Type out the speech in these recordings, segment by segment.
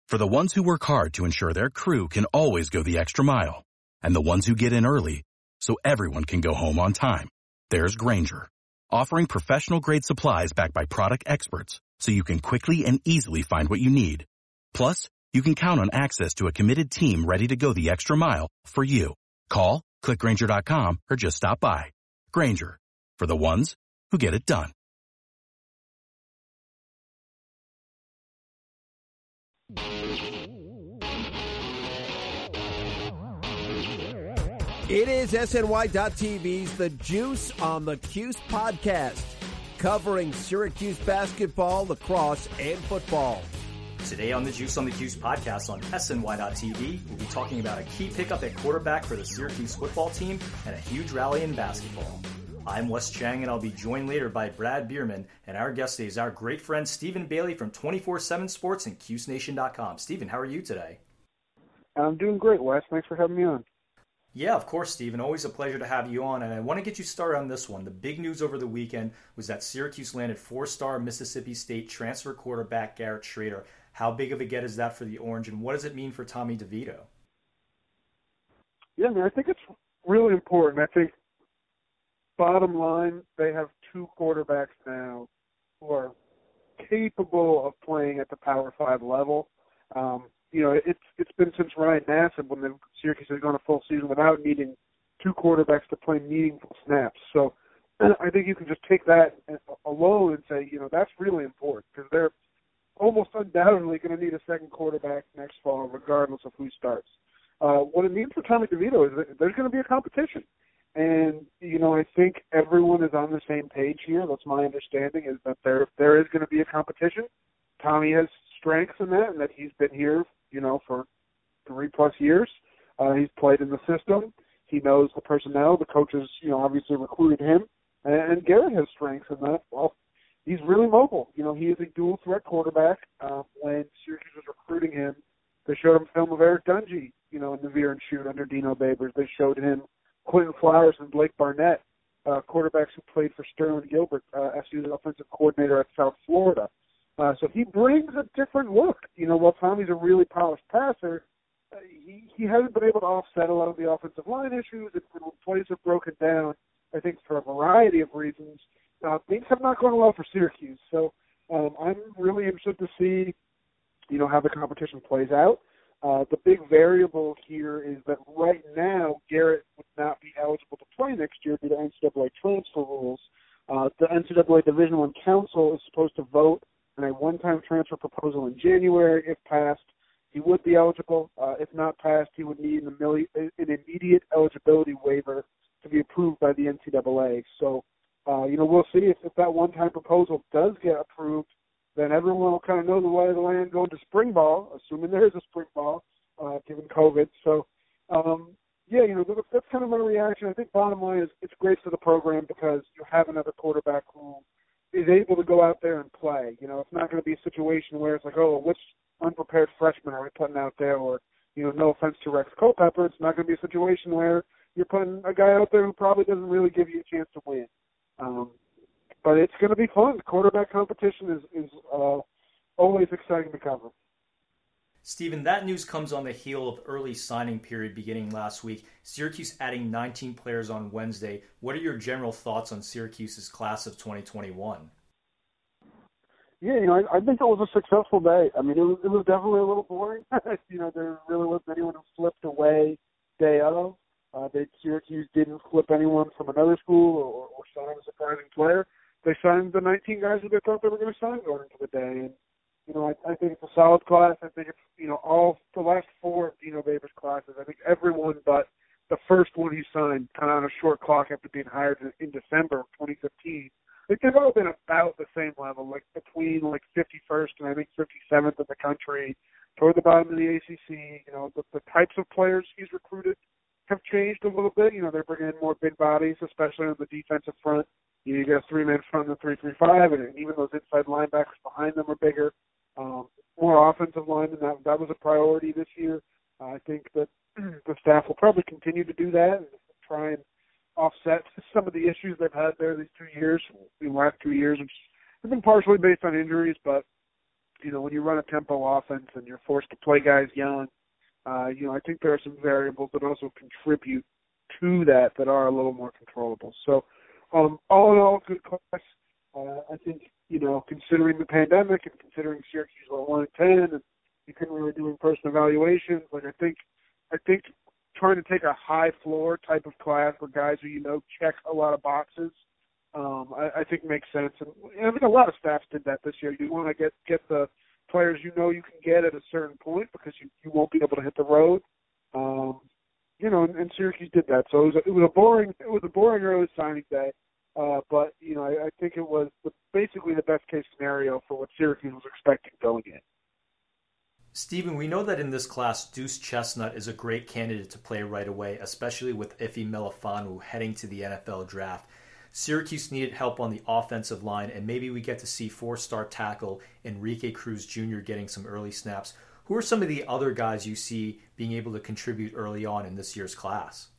For the ones who work hard to ensure their crew can always go the extra mile, and the ones who get in early so everyone can go home on time, there's Grainger, offering professional-grade supplies backed by product experts so you can quickly and easily find what you need. Plus, you can count on access to a committed team ready to go the extra mile for you. Call, click Grainger.com, or just stop by. Grainger, for the ones who get it done. It is SNY.TV's The Juice on the Cuse podcast, covering Syracuse basketball, lacrosse, and football. Today on the Juice on the Cuse podcast on SNY.TV, we'll be talking about a key pickup at quarterback for the Syracuse football team and a huge rally in basketball. I'm Wes Chang, and I'll be joined later by Brad Bierman, and our guest today is our great friend Stephen Bailey from 24/7 Sports and CuseNation.com. Stephen, how are you today? I'm doing great, Wes. Thanks for having me on. Yeah, of course, Stephen. Always a pleasure to have you on, and I want to get you started on this one. The big news over the weekend was that Syracuse landed four-star Mississippi State transfer quarterback Garrett Shrader. How big of a get is that for the Orange, and what does it mean for Tommy DeVito? Yeah, man, I think it's really important. I think, bottom line, they have two quarterbacks now who are capable of playing at the Power 5 level. It's been since Ryan Nassib when Syracuse has gone a full season without needing two quarterbacks to play meaningful snaps. So I think you can just take that alone and say, that's really important because they're almost undoubtedly going to need a second quarterback next fall, regardless of who starts. What it means for Tommy DeVito is that there's going to be a competition. And, I think everyone is on the same page here. That's my understanding, is that there is going to be a competition. Tommy has strengths in that, and that he's been here, for 3+ years. He's played in the system. He knows the personnel. The coaches, obviously recruited him. And Garrett has strengths in that. Well, he's really mobile. He is a dual threat quarterback. When Syracuse was recruiting him, they showed him film of Eric Dungy, in the veer and shoot under Dino Babers. They showed him Quentin Flowers and Blake Barnett, quarterbacks who played for Sterling Gilbert, SU's offensive coordinator at South Florida. So he brings a different look. While Tommy's a really polished passer, he hasn't been able to offset a lot of the offensive line issues. And when plays have broken down, I think for a variety of reasons, things have not gone well for Syracuse. So I'm really interested to see, how the competition plays out. The big variable here is that right now Garrett would not be eligible to play next year due to NCAA transfer rules. The NCAA Division I Council is supposed to vote on a one-time transfer proposal in January. If passed, he would be eligible. If not passed, he would need an immediate eligibility waiver to be approved by the NCAA. So, we'll see if that one-time proposal does get approved. Then everyone will kind of know the lay of the land going to spring ball, assuming there is a spring ball, given COVID. So, that's kind of my reaction. I think bottom line is it's great for the program because you have another quarterback who is able to go out there and play. It's not going to be a situation where it's like, oh, which unprepared freshman are we putting out there? Or, no offense to Rex Culpepper, it's not going to be a situation where you're putting a guy out there who probably doesn't really give you a chance to win. But it's going to be fun. The quarterback competition is always exciting to cover. Stephen, that news comes on the heel of early signing period beginning last week. Syracuse adding 19 players on Wednesday. What are your general thoughts on Syracuse's class of 2021? Yeah, I think it was a successful day. I mean, it was definitely a little boring. There really wasn't anyone who flipped away day of. Syracuse didn't flip anyone from another school or sign a surprising player. They signed the 19 guys who they thought they were going to sign going into the day. And, I think it's a solid class. I think it's, all the last four of Dino Babers classes, I think everyone but the first one he signed kind of on a short clock after being hired in December of 2015. I think they've all been about the same level, like between 51st and I think 57th in the country, toward the bottom of the ACC. The types of players he's recruited have changed a little bit. They're bringing in more big bodies, especially on the defensive front. You get a 3-man front in the 3-3-5, and even those inside linebackers behind them are bigger. More offensive linemen, that was a priority this year. I think that the staff will probably continue to do that and try and offset some of the issues they've had there these 2 years, the last 2 years, which have been partially based on injuries, but when you run a tempo offense and you're forced to play guys young, I think there are some variables that also contribute to that are a little more controllable. So, all in all, good class. I think, considering the pandemic and considering Syracuse were 1-10 and you couldn't really do in-person evaluations, I think trying to take a high floor type of class where guys who check a lot of boxes, I think makes sense. And I think a lot of staffs did that this year. You want to get the players you can get at a certain point because you won't be able to hit the road. And Syracuse did that. So it was a boring early signing day. But I think it was basically the best case scenario for what Syracuse was expecting going in. Stephen, we know that in this class, Deuce Chestnut is a great candidate to play right away, especially with Ife Melifonwu heading to the NFL draft. Syracuse needed help on the offensive line, and maybe we get to see four-star tackle Enrique Cruz Jr. getting some early snaps. Who are some of the other guys you see being able to contribute early on in this year's class?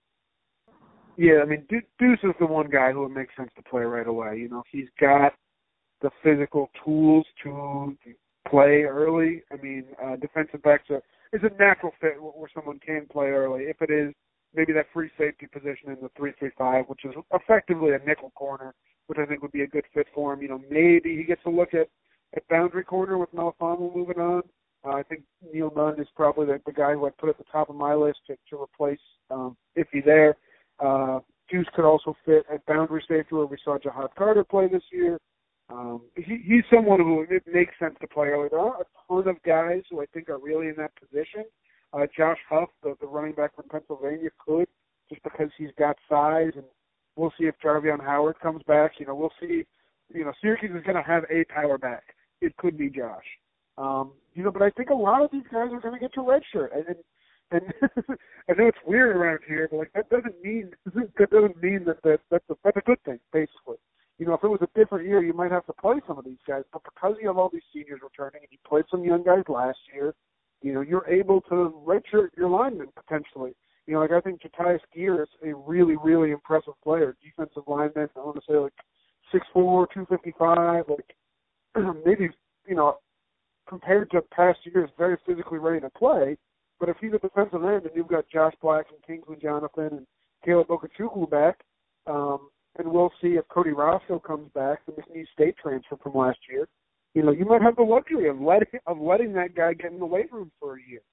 Yeah, Deuce is the one guy who it makes sense to play right away. He's got the physical tools to play early. Defensive backs is a natural fit where someone can play early. If it is maybe that free safety position in the 3-3-5, which is effectively a nickel corner, which I think would be a good fit for him. Maybe he gets a look at boundary corner with Melifonwu moving on. I think Neil Nunn is probably the guy who I'd put at the top of my list to replace Iffy there. Deuce could also fit at boundary safety where we saw Jahad Carter play this year. He's someone who it makes sense to play early. There are a ton of guys who I think are really in that position. Josh Huff, the running back from Pennsylvania, could, just because he's got size, and we'll see if Jarvion Howard comes back. We'll see. Syracuse is going to have a power back. It could be Josh. But I think a lot of these guys are going to get to redshirt. And I know it's weird around here, but that doesn't mean that that's a good thing, basically. If it was a different year, you might have to play some of these guys. But because you have all these seniors returning and you played some young guys last year, you're able to redshirt your linemen potentially. I think Jatius Gear is a really, really impressive player. Defensive lineman, I want to say 6'4", 255, maybe, compared to past years, very physically ready to play. But if he's a defensive end and you've got Josh Black and Kingsley Jonathan and Caleb Okechukwu back, and we'll see if Cody Roscoe comes back, the McNeese State transfer from last year, you might have the luxury of letting that guy get in the weight room for a year.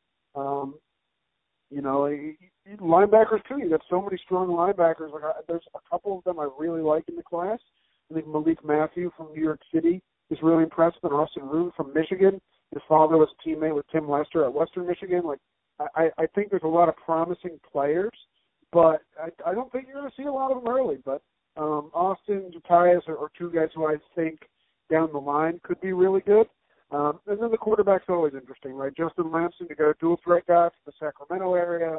Linebackers too. You got so many strong linebackers. There's a couple of them I really like in the class. I think Malik Matthew from New York City is really impressive, and Austin Roon from Michigan. His father was a teammate with Tim Lester at Western Michigan. I think there's a lot of promising players, but I don't think you're going to see a lot of them early. But Austin, Jatius are two guys who I think down the line could be really good. And then the quarterback's always interesting, right? Justin Lamson, you got a dual threat guy from the Sacramento area.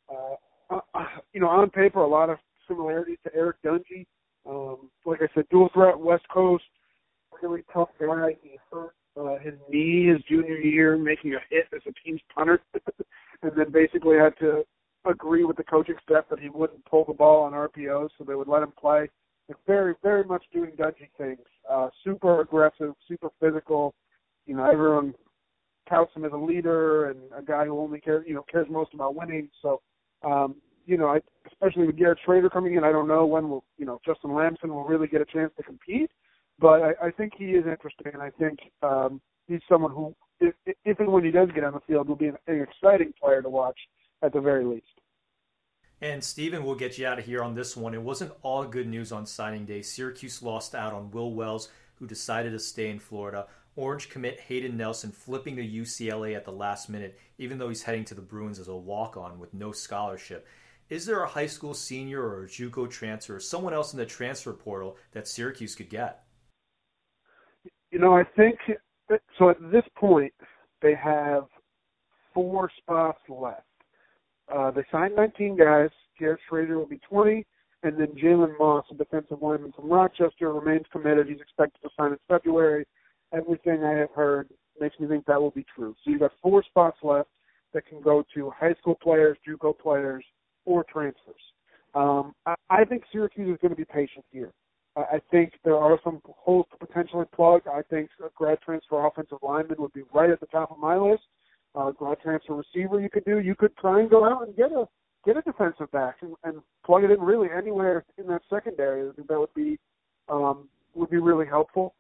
On paper, a lot of similarities to Eric Dungy. Like I said, dual threat, West Coast, really tough guy. He hurt his knee his junior year, making a hit as a team's punter, and then basically had to agree with the coaching staff that he wouldn't pull the ball on RPOs, so they would let him play. Very, very much doing Dungy things. Super aggressive, super physical. Everyone touts him as a leader and a guy who only cares most about winning. So, especially with Garrett Schrader coming in, I don't know when Justin Lamson will really get a chance to compete. But I think he is interesting, and I think he's someone who, if and when he does get on the field, will be an exciting player to watch at the very least. And Stephen, we'll get you out of here on this one. It wasn't all good news on signing day. Syracuse lost out on Will Wells, who decided to stay in Florida. Orange commit Hayden Nelson flipping to UCLA at the last minute, even though he's heading to the Bruins as a walk-on with no scholarship. Is there a high school senior or a JUCO transfer or someone else in the transfer portal that Syracuse could get? I think so. At this point, they have 4 spots left. They signed 19 guys. Garrett Schrader will be 20, and then Jalen Moss, a defensive lineman from Rochester, remains committed. He's expected to sign in February. Everything I have heard makes me think that will be true. So you've got 4 spots left that can go to high school players, JUCO players, or transfers. I think Syracuse is going to be patient here. I think there are some holes to potentially plug. I think a grad transfer offensive lineman would be right at the top of my list. Grad transfer receiver you could do. You could try and go out and get a defensive back and plug it in really anywhere in that secondary. I think that would be really helpful.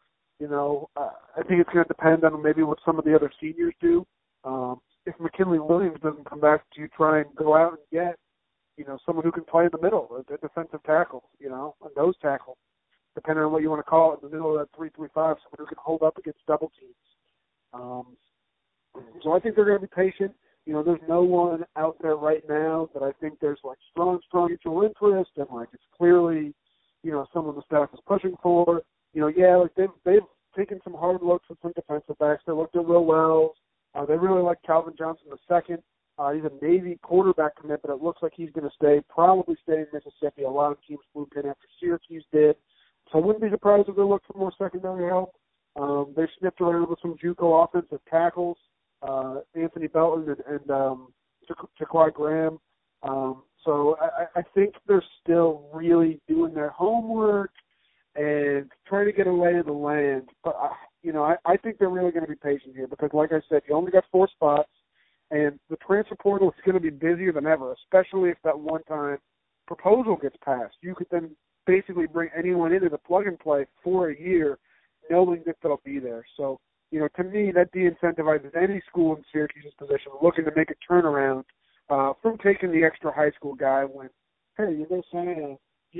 I think it's going to depend on maybe what some of the other seniors do. If McKinley Williams doesn't come back, do you try and go out and get, someone who can play in the middle, a defensive tackle, a nose tackle, depending on what you want to call it, in the middle of that 3-3-5, someone who can hold up against double teams. So I think they're going to be patient. There's no one out there right now that I think there's strong mutual interest and it's clearly, someone the staff is pushing for. They've taken some hard looks at some defensive backs. They looked at Will Wells. They really like Calvin Johnson II. He's a Navy quarterback commit, but it looks like he's going to probably stay in Mississippi. A lot of teams moved in after Syracuse did. So I wouldn't be surprised if they look for more secondary help. They sniffed around with some JUCO offensive tackles, Anthony Belton and Jaquai Graham. So I think they're still really doing their homework and trying to get a lay of the land. But, I think they're really going to be patient here because, like I said, you only got 4 spots, and the transfer portal is going to be busier than ever, especially if that one-time proposal gets passed. You could then basically bring anyone into the plug-and-play for a year knowing that they'll be there. So, to me, that de-incentivizes any school in Syracuse's position looking to make a turnaround from taking the extra high school guy when, hey, you go sign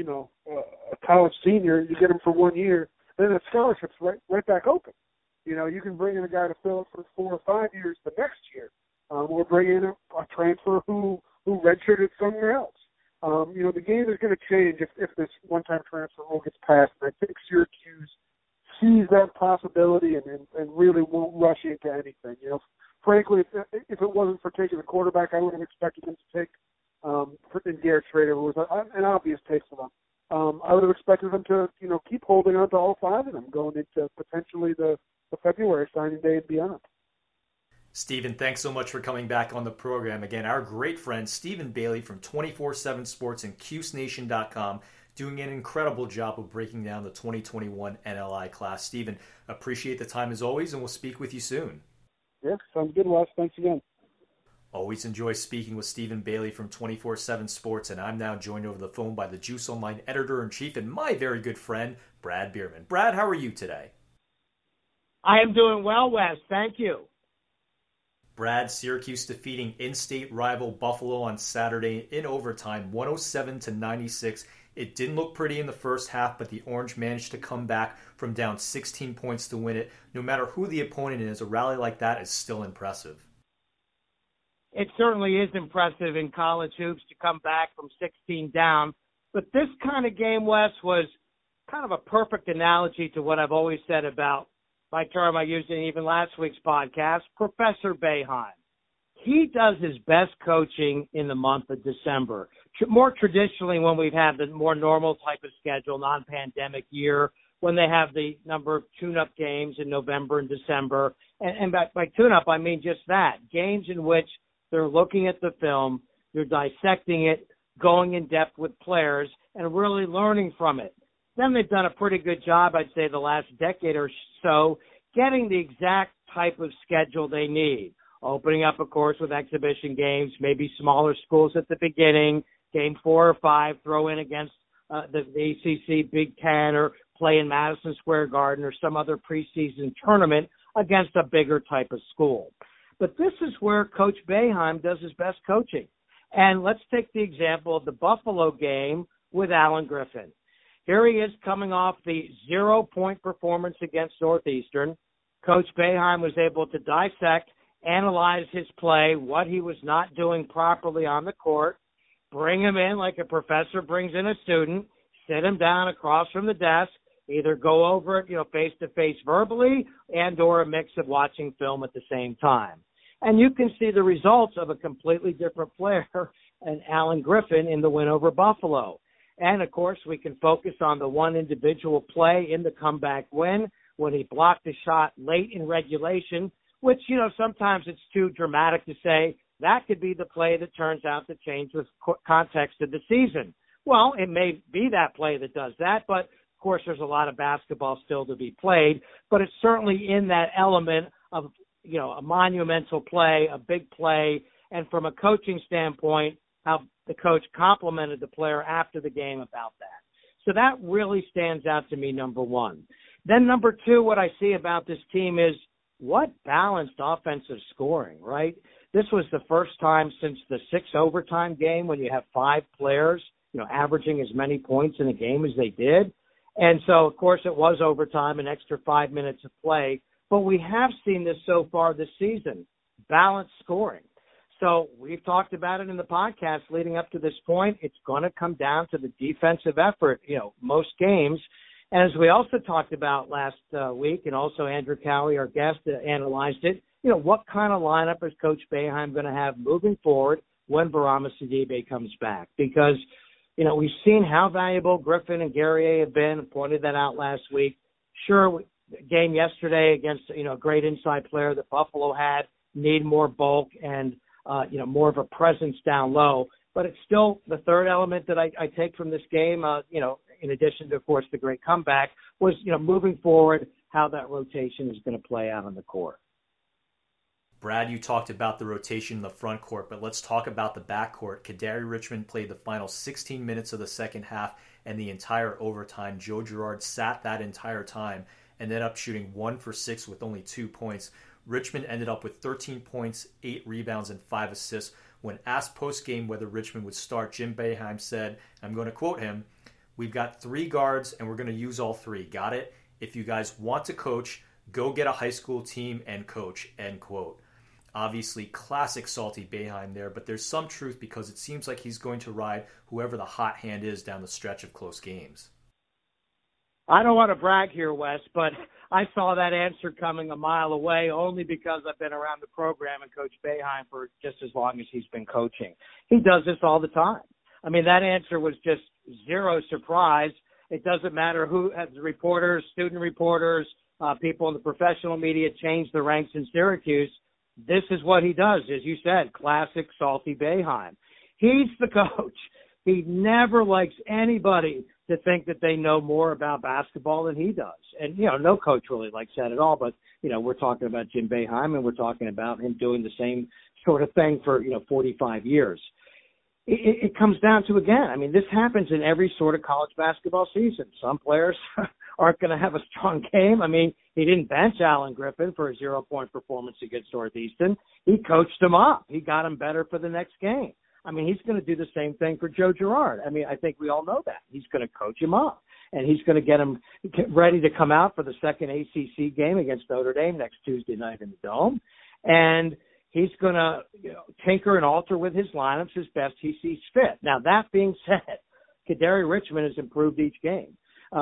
a college senior, you get him for 1 year, then the scholarship's right back open. You can bring in a guy to fill it for 4 or 5 years the next year, or bring in a transfer who redshirted somewhere else. The game is going to change if this one-time transfer rule gets passed, and I think Syracuse sees that possibility and really won't rush into anything. Frankly, if it wasn't for taking the quarterback, I would have expected them to take Garrett Schrader, who was an obvious take for them. I would have expected them to, keep holding on to all 5 of them going into potentially the February signing day and beyond. Stephen, thanks so much for coming back on the program. Again, our great friend Stephen Bailey from 24/7 Sports and CuseNation.com doing an incredible job of breaking down the 2021 NLI class. Stephen, appreciate the time as always, and we'll speak with you soon. Yeah, sounds good, Wes. Thanks again. Always enjoy speaking with Stephen Bailey from 24/7 Sports, and I'm now joined over the phone by the Juice Online editor-in-chief and my very good friend, Brad Bierman. Brad, how are you today? I am doing well, Wes. Thank you. Brad, Syracuse defeating in-state rival Buffalo on Saturday in overtime, 107-96. It didn't look pretty in the first half, but the Orange managed to come back from down 16 points to win it. No matter who the opponent is, a rally like that is still impressive. It certainly is impressive in college hoops to come back from 16 down. But this kind of game, Wes, was kind of a perfect analogy to what I've always said about my term I used in even last week's podcast, Professor Boeheim. He does his best coaching in the month of December. More traditionally, when we've had the more normal type of schedule, non-pandemic year, when they have the number of tune-up games in November and December. And by tune-up, I mean just that, games in which they're looking at the film, they're dissecting it, going in depth with players, and really learning from it. Then they've done a pretty good job, I'd say, the last decade or so, getting the exact type of schedule they need. Opening up, of course, with exhibition games, maybe smaller schools at the beginning, game 4 or 5, throw in against the ACC, Big Ten, or play in Madison Square Garden or some other preseason tournament against a bigger type of school. But this is where Coach Boeheim does his best coaching. And let's take the example of the Buffalo game with Alan Griffin. Here he is coming off the 0-point performance against Northeastern. Coach Boeheim was able to dissect, analyze his play, what he was not doing properly on the court, bring him in like a professor brings in a student, sit him down across from the desk, either go over it, face-to-face verbally and or a mix of watching film at the same time. And you can see the results of a completely different player and Alan Griffin in the win over Buffalo. And, of course, we can focus on the one individual play in the comeback win when he blocked a shot late in regulation, which, sometimes it's too dramatic to say that could be the play that turns out to change the context of the season. Well, it may be that play that does that, but course, there's a lot of basketball still to be played, but it's certainly in that element of, a monumental play, a big play, and from a coaching standpoint, how the coach complimented the player after the game about that. So that really stands out to me, number one. Then number two, what I see about this team is what balanced offensive scoring, right? This was the first time since the 6 overtime game when you have 5 players, averaging as many points in a game as they did. And so, of course, it was overtime, an extra 5 minutes of play. But we have seen this so far this season, balanced scoring. So we've talked about it in the podcast leading up to this point. It's going to come down to the defensive effort, most games. And as we also talked about last week, and also Andrew Cowie, our guest, analyzed it, what kind of lineup is Coach Boeheim going to have moving forward when Bourama Sidibe comes back? Because, we've seen how valuable Griffin and Guerrier have been, pointed that out last week. Sure, game yesterday against, a great inside player that Buffalo had, need more bulk and, more of a presence down low. But it's still the third element that I take from this game, in addition to, of course, the great comeback, was, moving forward, how that rotation is going to play out on the court. Brad, you talked about the rotation in the front court, but let's talk about the back court. Kadary Richmond played the final 16 minutes of the second half and the entire overtime. Joe Girard sat that entire time and ended up shooting 1 for 6 with only 2 points. Richmond ended up with 13 points, 8 rebounds, and 5 assists. When asked post-game whether Richmond would start, Jim Boeheim said, I'm going to quote him, "We've got 3 guards and we're going to use all 3. Got it? If you guys want to coach, go get a high school team and coach," end quote. Obviously, classic salty Boeheim there, but there's some truth because it seems like he's going to ride whoever the hot hand is down the stretch of close games. I don't want to brag here, Wes, but I saw that answer coming a mile away only because I've been around the program and Coach Boeheim for just as long as he's been coaching. He does this all the time. I mean, that answer was just zero surprise. It doesn't matter who, as reporters, student reporters, people in the professional media change the ranks in Syracuse. This is what he does, as you said, classic salty Boeheim. He's the coach. He never likes anybody to think that they know more about basketball than he does. And, no coach really likes that at all. But, we're talking about Jim Boeheim, and we're talking about him doing the same sort of thing for, 45 years. It comes down to, again, this happens in every sort of college basketball season. Some players aren't going to have a strong game. He didn't bench Alan Griffin for a 0-point performance against Northeastern. He coached him up. He got him better for the next game. He's going to do the same thing for Joe Girard. I think we all know that. He's going to coach him up, and he's going to get him ready to come out for the second ACC game against Notre Dame next Tuesday night in the Dome. And he's going to tinker and alter with his lineups as best he sees fit. Now, that being said, Kadary Richmond has improved each game.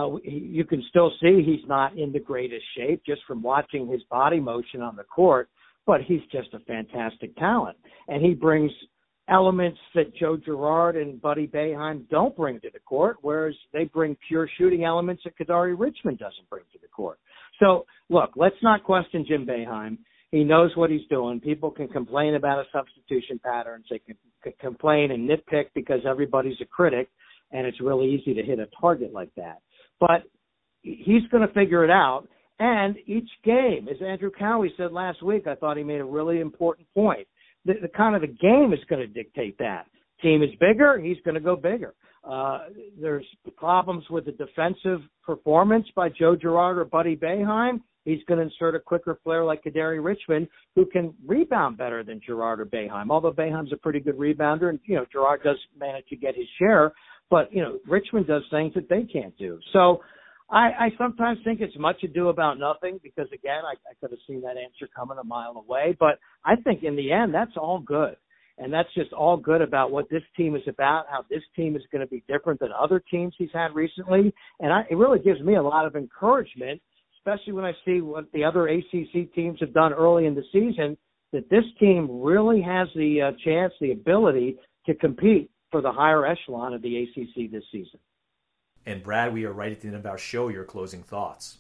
You can still see he's not in the greatest shape just from watching his body motion on the court, but he's just a fantastic talent. And he brings elements that Joe Girard and Buddy Boeheim don't bring to the court, whereas they bring pure shooting elements that Kadary Richmond doesn't bring to the court. So, look, let's not question Jim Boeheim. He knows what he's doing. People can complain about a substitution pattern. They can complain and nitpick because everybody's a critic, and it's really easy to hit a target like that. But he's going to figure it out. And each game, as Andrew Cowie said last week, I thought he made a really important point. The kind of the game is going to dictate that. Team is bigger, he's going to go bigger. There's problems with the defensive performance by Joe Girard or Buddy Boeheim. He's going to insert a quicker player like Kadary Richmond who can rebound better than Girard or Boeheim, although Boeheim's a pretty good rebounder, and, Girard does manage to get his share, but, Richmond does things that they can't do. So I sometimes think it's much ado about nothing because, again, I could have seen that answer coming a mile away, but I think in the end that's all good. And that's just all good about what this team is about, how this team is going to be different than other teams he's had recently. And it really gives me a lot of encouragement, especially when I see what the other ACC teams have done early in the season, that this team really has the chance, the ability to compete for the higher echelon of the ACC this season. And Brad, we are right at the end of our show. Your closing thoughts.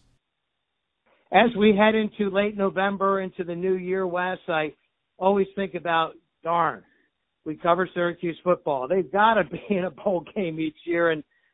As we head into late November, into the new year, Wes, I always think about, darn, we cover Syracuse football. They've got to be in a bowl game each year, and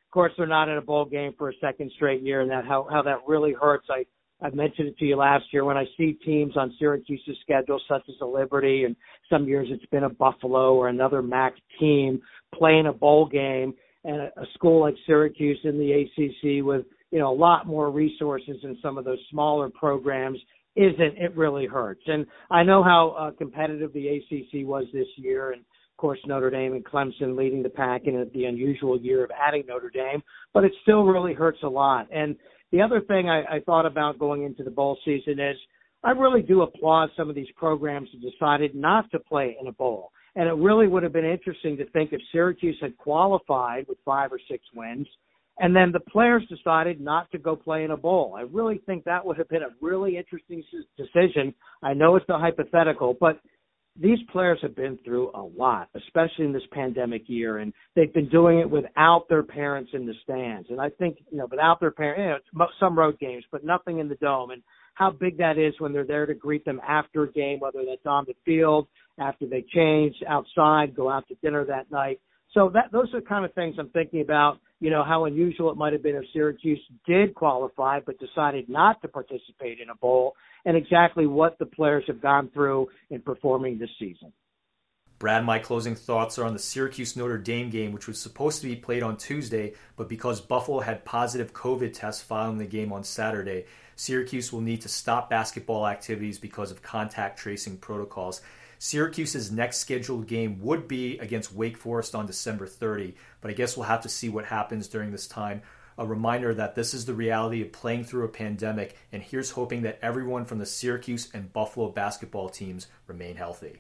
Of course, they're not in a bowl game for a second straight year, and how that really hurts. I mentioned it to you last year when I see teams on Syracuse's schedule, such as the Liberty, and some years it's been a Buffalo or another MAC team playing a bowl game, and a school like Syracuse in the ACC with, a lot more resources than some of those smaller programs it really hurts. And I know how competitive the ACC was this year, and of course Notre Dame and Clemson leading the pack in the unusual year of adding Notre Dame, but it still really hurts a lot. And the other thing I thought about going into the bowl season is I really do applaud some of these programs that decided not to play in a bowl. And it really would have been interesting to think if Syracuse had qualified with 5 or 6 wins, and then the players decided not to go play in a bowl. I really think that would have been a really interesting decision. I know it's a hypothetical, but these players have been through a lot, especially in this pandemic year, and they've been doing it without their parents in the stands. And I think, without their parents, some road games, but nothing in the Dome, and how big that is when they're there to greet them after a game, whether that's on the field, after they change, outside, go out to dinner that night. So those are the kind of things I'm thinking about, how unusual it might have been if Syracuse did qualify but decided not to participate in a bowl, and exactly what the players have gone through in performing this season. Brad, my closing thoughts are on the Syracuse-Notre Dame game, which was supposed to be played on Tuesday, but because Buffalo had positive COVID tests following the game on Saturday, Syracuse will need to stop basketball activities because of contact tracing protocols. Syracuse's next scheduled game would be against Wake Forest on December 30, but I guess we'll have to see what happens during this time. A reminder that this is the reality of playing through a pandemic, and here's hoping that everyone from the Syracuse and Buffalo basketball teams remain healthy.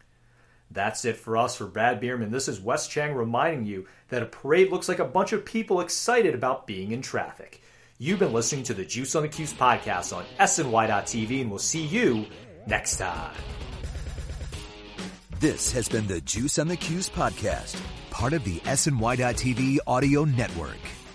That's it for us. For Brad Bierman, this is Wes Chang reminding you that a parade looks like a bunch of people excited about being in traffic. You've been listening to the Juice on the Cuse podcast on SNY.TV, and we'll see you next time. This has been the Juice on the Cuse podcast, part of the SNY.TV audio network.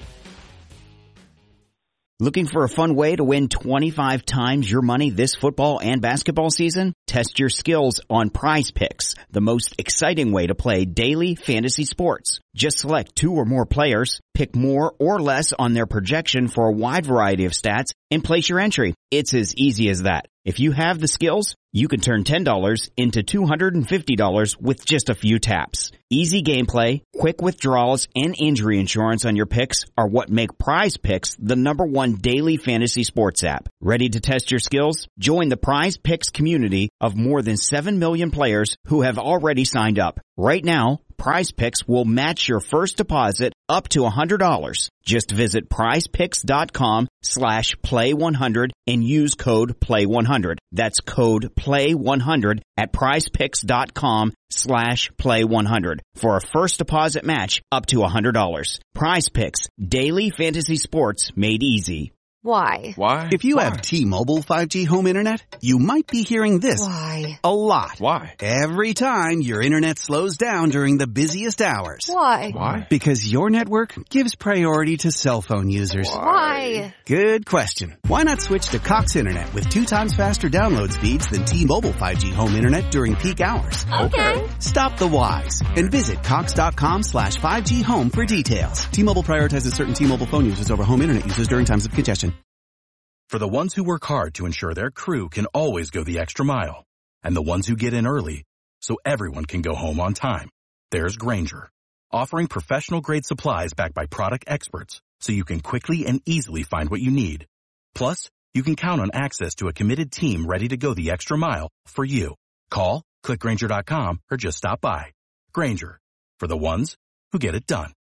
Looking for a fun way to win 25 times your money this football and basketball season? Test your skills on Prize Picks, the most exciting way to play daily fantasy sports. Just select 2 or more players, pick more or less on their projection for a wide variety of stats, and place your entry. It's as easy as that. If you have the skills, you can turn $10 into $250 with just a few taps. Easy gameplay, quick withdrawals, and injury insurance on your picks are what make Prize Picks the #1 daily fantasy sports app. Ready to test your skills? Join the Prize Picks community of more than 7 million players who have already signed up. Right now, Prize Picks will match your first deposit up to $100. Just visit prizepicks.com/play100 and use code play100. That's code play100 at prizepicks.com/play100 for a first deposit match up to $100. Prize Picks, daily fantasy sports made easy. Why? If you have T-Mobile 5G home internet, you might be hearing this Why? a lot. Why? Every time your internet slows down during the busiest hours. Why? Because your network gives priority to cell phone users. Why? Good question. Why not switch to Cox Internet with 2 times faster download speeds than T-Mobile 5G home internet during peak hours? Okay. Stop the whys and visit Cox.com/5G home for details. T-Mobile prioritizes certain T-Mobile phone users over home internet users during times of congestion. For the ones who work hard to ensure their crew can always go the extra mile, and the ones who get in early so everyone can go home on time, there's Grainger, offering professional-grade supplies backed by product experts so you can quickly and easily find what you need. Plus, you can count on access to a committed team ready to go the extra mile for you. Call, click Grainger.com, or just stop by. Grainger, for the ones who get it done.